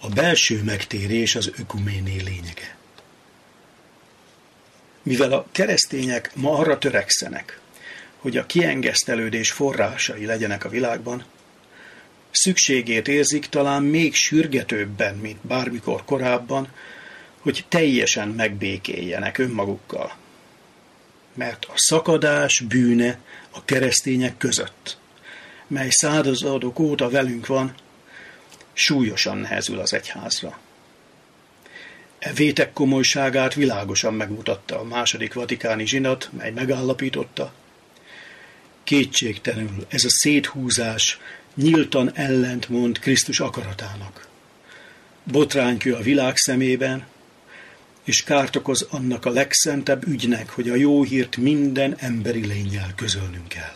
A belső megtérés az ökuméné lényege. Mivel a keresztények ma arra törekszenek, hogy a kiengesztelődés forrásai legyenek a világban, szükségét érzik talán még sürgetőbben, mint bármikor korábban, hogy teljesen megbékéljenek önmagukkal. Mert a szakadás bűne a keresztények között, mely századok óta velünk van, súlyosan nehezül az egyházra. E vétek komolyságát világosan megmutatta a második vatikáni zsinat, mely megállapította: kétségtelenül ez a széthúzás nyíltan ellentmond Krisztus akaratának. Botránykő a világ szemében, és kárt okoz annak a legszentebb ügynek, hogy a jó hírt minden emberi lénnyel közölnünk kell.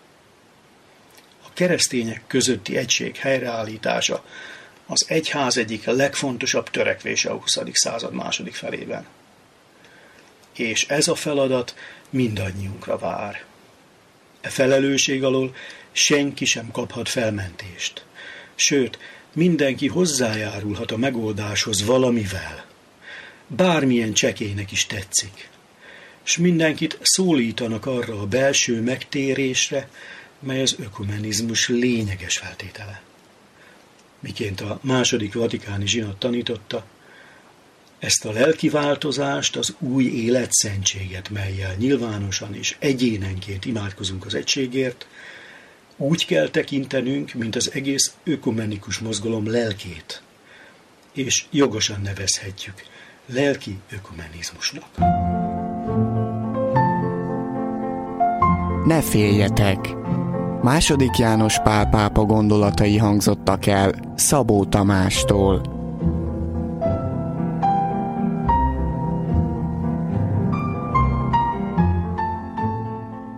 A keresztények közötti egység helyreállítása az egyház egyik legfontosabb törekvése a 20. század második felében. És ez a feladat mindannyiunkra vár. E felelősség alól senki sem kaphat felmentést. Sőt, mindenki hozzájárulhat a megoldáshoz valamivel. Bármilyen csekélynek is tetszik. És mindenkit szólítanak arra a belső megtérésre, mely az ökumenizmus lényeges feltétele. Miként a második vatikáni zsinat tanította, ezt a lelki változást, az új életszentséget, mellyel nyilvánosan és egyénenként imádkozunk az egységért, úgy kell tekintenünk, mint az egész ökumenikus mozgalom lelkét, és jogosan nevezhetjük lelki ökumenizmusnak. Ne féljetek! II. János Pál pápa gondolatai hangzottak el Szabó Tamástól.